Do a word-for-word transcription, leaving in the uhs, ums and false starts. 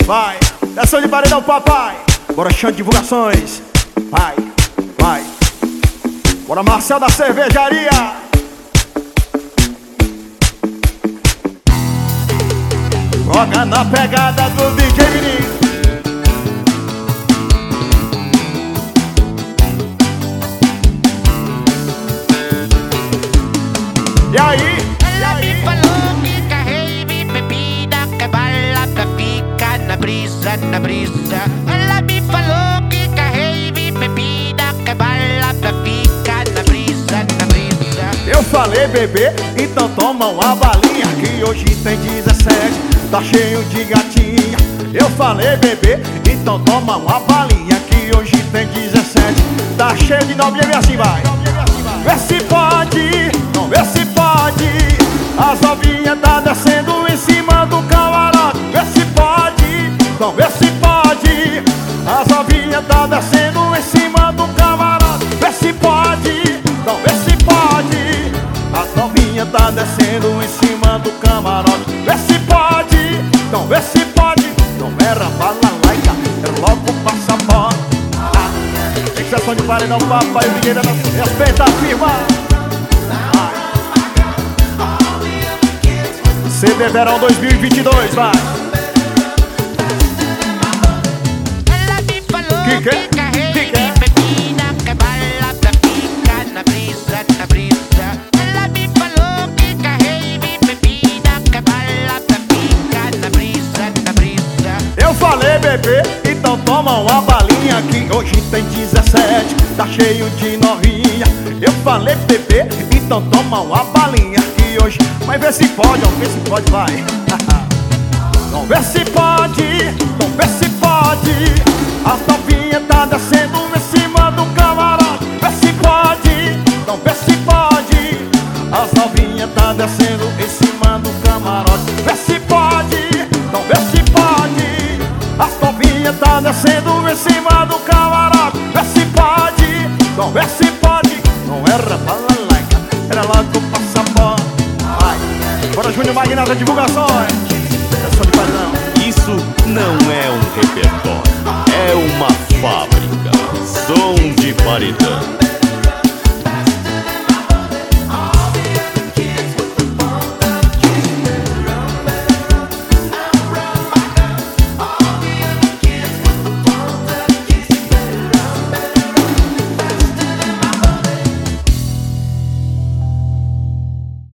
Vai, essa de paredão, papai. Bora, chão de divulgações. Vai, vai. Bora, Marcel da cervejaria. Joga na pegada do D J Menino. E aí? Ela me falou que carrei bebida, que bala pra ficar na brisa, na brisa. Ela me falou que carrei bebida, que bala pra ficar na brisa, na brisa. Eu falei, bebê, então toma uma balinha, que hoje tem dezessete, tá cheio de gatinha. Eu falei, bebê, então toma uma balinha, que hoje tem dezessete, tá cheio de novinha. E assim vai. Vê se pode, não vê se pode. As novinhas tá descendo em cima do camarote. Vê se pode, não vê se pode. As novinhas tá descendo em cima do camarote. Vê se pode, não vê se pode. As novinhas tá descendo em cima do camarote. Vê se pode, não vê se pode. Não era balalaica, é logo passaporte. Sessão de paredão, papai, o dinheiro respeita a firma. C D Verão dois mil e vinte e dois, vai. Ela me falou Que que é? que carrei Que que é? bebida, que bala pra ficar na brisa, na brisa. Ela me falou que carrei bebida, que bala pra ficar na brisa, na brisa. Eu falei, bebê, então toma uma balinha, que hoje tem dezessete, tá cheio de novinha. Eu falei, bebê, então toma uma balinha, que hoje... Mas vê se pode, ó, vê se pode, vai. Não vê se pode, não vê se pode. A novinha tá descendo em cima do camarote. Vê se pode, não vê se pode. As novinhas tá descendo em cima do camarote. Vê se pode, não vê se pode. As novinhas tá descendo em cima do camarote. Vê se pode, não vê se pode. Não era balalaica, era logo o passaporte. Vai, bora Júnior Magnata Divulgações. Essa de paredão. Isso não é um repertório, é uma fábrica. Som de paredão.